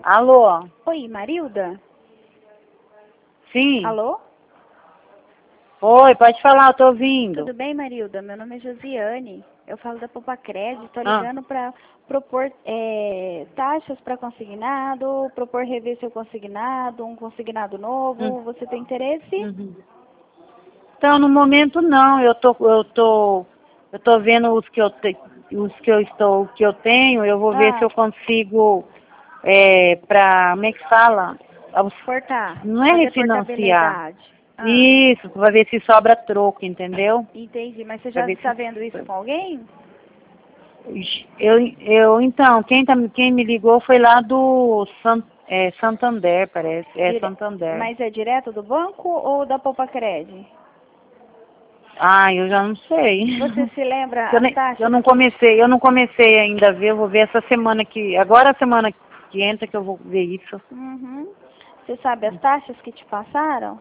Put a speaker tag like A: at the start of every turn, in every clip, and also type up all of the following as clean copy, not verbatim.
A: Alô?
B: Oi, Marilda?
A: Sim.
B: Alô?
A: Oi, pode falar, eu tô ouvindo.
B: Tudo bem, Marilda? Meu nome é Josiane. Eu falo da Poupa Crédito. Estou
A: Ah.
B: ligando para propor taxas para consignado, propor rever seu consignado, um consignado novo. Você tem interesse?
A: Uhum. Então, no momento não, eu tô vendo os que eu tenho, eu vou ver se eu consigo, como é que fala?
B: Portar.
A: Não é
B: Fazer
A: refinanciar.
B: portabilidade.
A: Isso, pra ver se sobra troco, entendeu?
B: Entendi. Mas você
A: Pra
B: já
A: ver
B: está vendo isso com alguém?
A: Então, quem me ligou foi lá do Santander, parece. É Santander.
B: Mas é direto do banco ou da Poupa Crédito?
A: Ah, eu já não sei.
B: Você se lembra
A: Eu,
B: as
A: nem,
B: taxas?
A: eu não comecei ainda a ver, eu vou ver essa semana agora a semana que entra que eu vou ver isso.
B: Uhum. Você sabe as taxas que te passaram?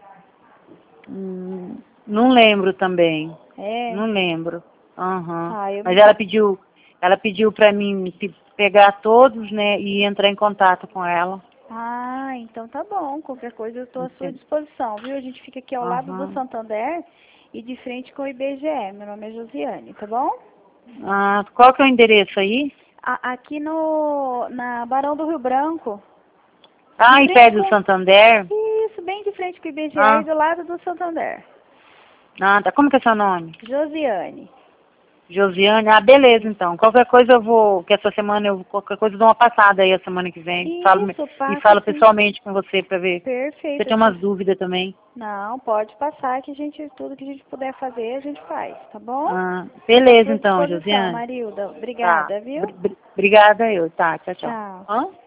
A: Não lembro também.
B: É.
A: Não lembro. Aham.
B: Ah, eu
A: Mas
B: me...
A: ela pediu para mim pegar todos, né, e entrar em contato com ela.
B: Ah, então tá bom. Qualquer coisa eu estou à sua disposição, viu? A gente fica aqui ao lado do
A: Aham.
B: Santander e de frente com o IBGE. Meu nome é Josiane, tá bom?
A: Ah, qual que é o endereço aí?
B: Aqui na Barão do Rio Branco. De
A: Ah, e
B: frente
A: perto do
B: com...
A: Santander?
B: Isso, bem de frente com o IBGE e
A: Ah,
B: do lado do Santander.
A: tá. Como que é seu nome?
B: Josiane.
A: Josiane? Ah, beleza,
B: Isso.
A: então. Qualquer coisa que essa semana qualquer coisa eu dou uma passada aí a semana que vem.
B: Isso,
A: E
B: passa
A: falo
B: sim.
A: pessoalmente com você pra ver. Você
B: Perfeito.
A: tem umas dúvidas também.
B: Não, pode passar que tudo que a gente puder fazer, a gente faz, tá bom?
A: Ah,
B: Fica à
A: beleza
B: sua
A: então,
B: disposição,
A: Josiane.
B: Marilda.
A: Tá.
B: Obrigada, viu?
A: Obrigada eu. Tá, tchau, tchau.
B: Tchau.
A: Hã?